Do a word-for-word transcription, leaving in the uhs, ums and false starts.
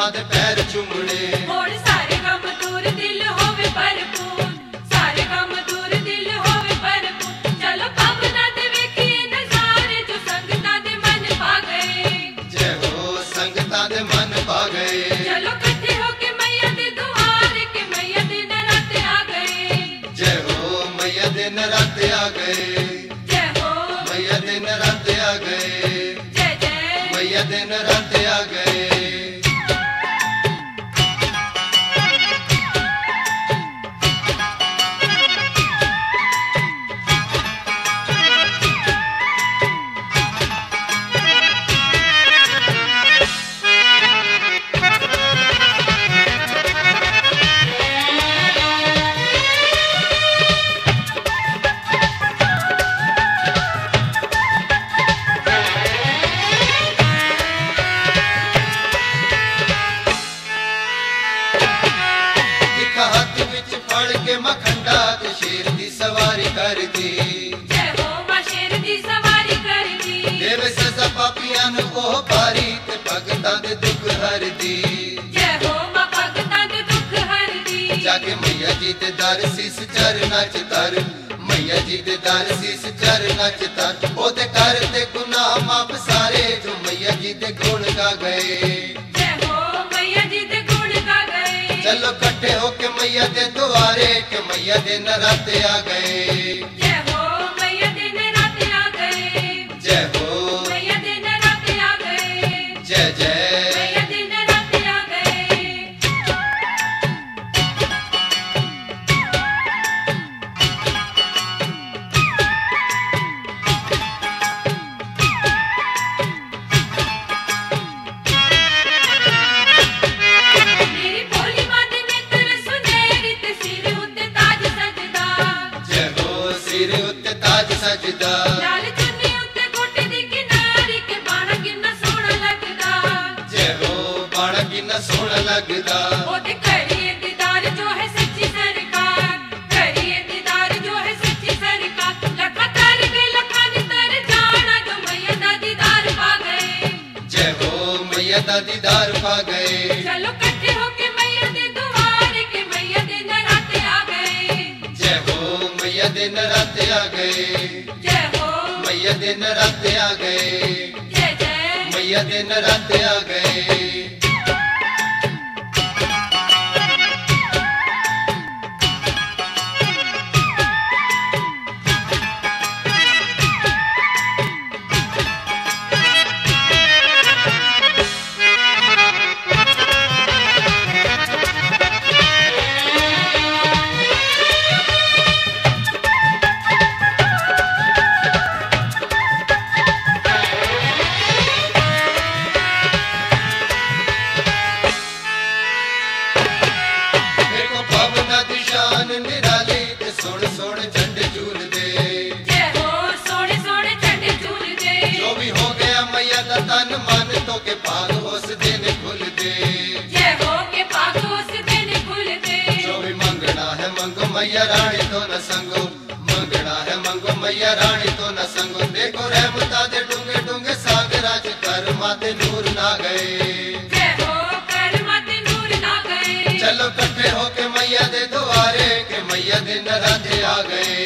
मां दे पैर चूमने। हुण सारे काम दूर दिल होवे भरपूर, सारे काम दूर दिल होवे भरपूर। चलो पावना दे वेखिए नज़ारे जो संगतां दे मन पा गए। जय हो संगतां दे मन पा गए। चलो कट्ठे होके मैया दे दुआरे के मैया दे नराते आ गए। जय हो मैया दे नराते आ गए। जय हो मैया दे नराते आ गए। जय जय मैया दे नराते आ गए। हाथ विच फड़ के मखंडा ते शेर दी सवारी कर दी। जय हो मां शेर दी सवारी कर दी। देवे सजा पापियां नूं ओह बारी ते भगतां दे दुख हर दी। जय हो मां भगतां दे दुख हर दी। जाके मैया जी दे दर सीस चरना च तर, मैया जी दे दर सीस चरना च तर। ओदे कर ते गुनाह माफ सारे जो मैया जी दे गुण गा गए। जय हो मैया जी दे गुण गा गए। चलो कट्ठे होके मैया दे द्वारे के मैया दे नराते आ गए। जय हो मैया दे नराते आ गए। जय हो मैया दे नराते आ गए। जय जय मैया दे नराते आ गए। मेरी भोली मां दे नेत्र सुनहरी ते सिर उत्ते ताज सजदा। जय हो सिर उत्ते ताज सजदा। लाल चुन्नी उत्ते गोटे दी किनारी के बाणा किन्ना सोहना लगदा। जय हो बाणा किन्ना सोहना लगदा। ओदे करिए दीदार जो है सच्ची सरकार, करिए दीदार जो है सच्ची सरकार। लखा तर गए लखा नी तर जाना जो मैया दा दीदार पा गए। जय हो मैया दा दीदार पा गए। चलो कट्ठे होके मैया दे दुआरे के मैया दे नराते आ गए। जय हो मैया दे नराते आ गए। जय हो मैया दे नराते आ गए। जय जय मैया दे नराते आ गए। देखो पावना दी शान निराली ते सोण सोण झंडे झूलदे। जय हो सोने सोने झंडे झूल दे। जो भी हो गया मैया दा तन मन तो के भाग उस दिन खुल दे। जय हो के पाग उस दिन खुल दे। जो भी मंगना है मंगो मैया रानी तो न संगो, मंगना है मंगो मैया रानी तो न संगो। देखो रहमता दे डूंगे डूंगे सागरा च कर माते नूर ना गए। जय हो कर माते नूर ना गए। चलो कट्ठे होके मैया दे द्वारे के मैया दे नराते आ गए।